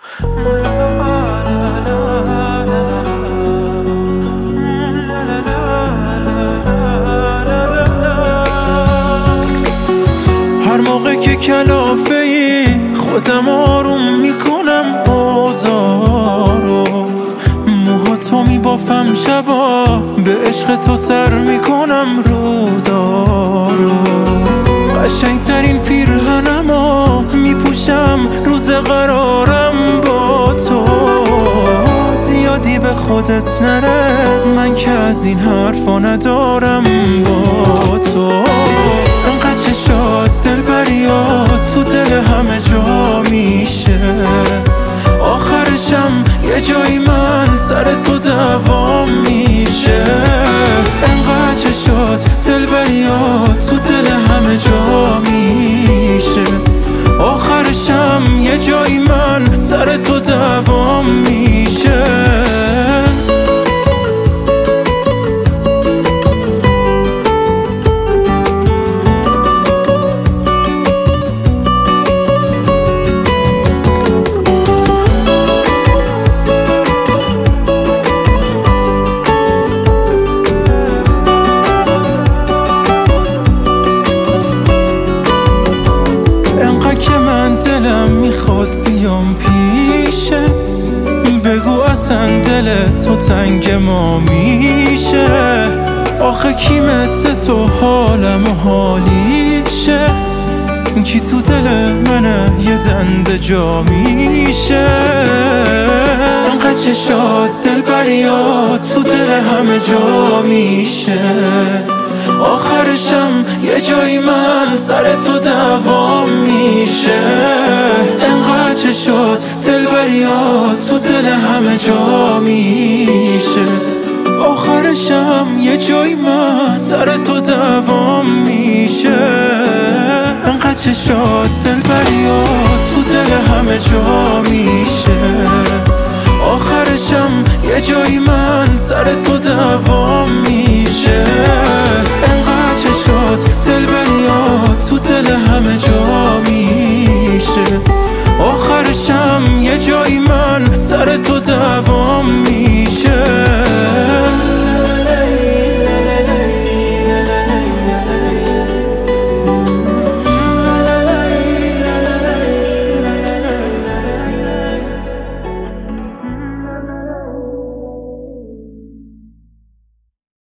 هر موقع که کلافه ای خودم آروم میکنم بازارو، موهاتو میبافم شبا، به عشق تو سر میکنم روزارو. قشنگترین پیرهنمو میپوشم روز قرارم با تو. زیادی به خودت نرس، من که از این حرفا ندارم با تو. انقدر چشات دلبریات تو دل همه جا میشه، آخرشم یه جایی من سر تو دوام میشه. انقدر چشات دلبریات تو دل همه جا میشه، آخرشم یه جایی من سر تو دوام میشه. دلم میخواد بیام پیشه، بگو اصلا دل تو تنگ ما میشه. آخه کی مثل تو حالم و حالیشه، کی تو دل منه یه دنده جا میشه. انقدر چشات دلبریات تو دل همه جا میشه، آخرشم یه جایی من سر تو دوام میشه. انقدر چشات دلبریات تو دل همه جا میشه، آخرشم یه جایی من سر تو دوام میشه. انقدر چشات دلبریات تو دل همه جا میشه، آخرشم یه جایی من سر تو دوام میشه. انقدر چشات دلبریات تو دل همه جا میشه، آخرشم یه جایی من سر تو دوام میشه.